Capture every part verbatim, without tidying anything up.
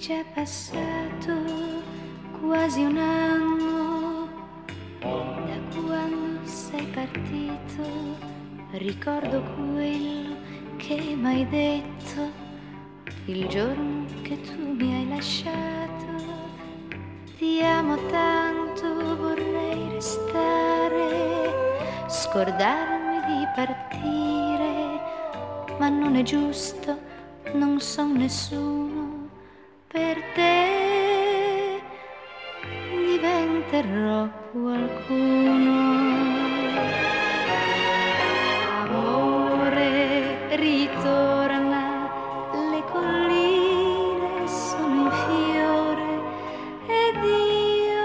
già passato quasi un anno da quando sei partito. Ricordo quello che m'hai detto il giorno che tu mi hai lasciato. Ti amo tanto, vorrei restare, scordarmi di partire, ma non è giusto, non son nessuno per te, diventerò qualcuno. Amore, ritorna, le colline sono in fiore ed io,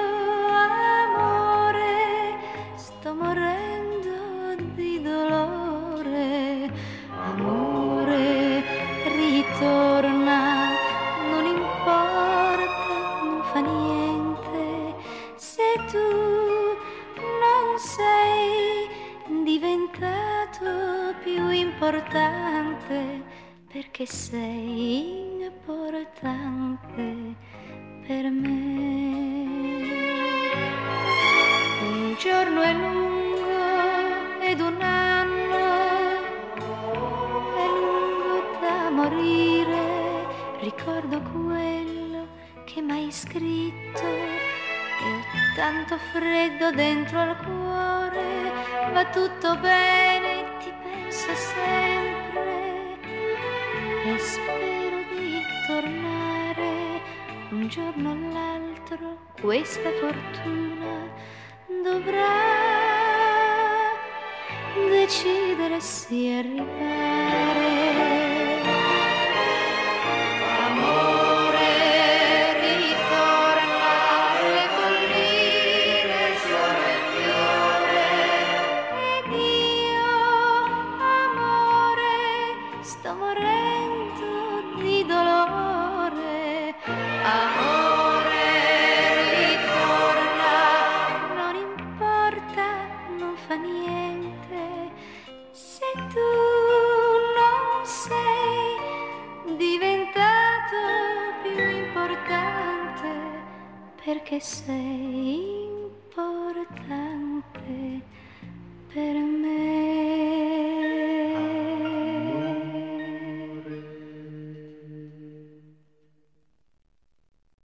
amore, sto morendo di dolore. Amore, ritorna, non importa, non fa niente se tu non sei diventato più importante, perché sei importante per me. Un giorno è lungo ed un anno è lungo da morire. Ricordo quello che m'hai scritto e ho tanto freddo dentro al cuore. Va tutto bene, ti penso sempre e spero di tornare un giorno o l'altro. Questa fortuna dovrà decidere se arrivare. Amore, ritorna, le colline sono in fiore ed io, amore, sto morendo di dolore. Amore, ritorna, non importa, non fa niente se tu non sei diventato più importante, perché sei importante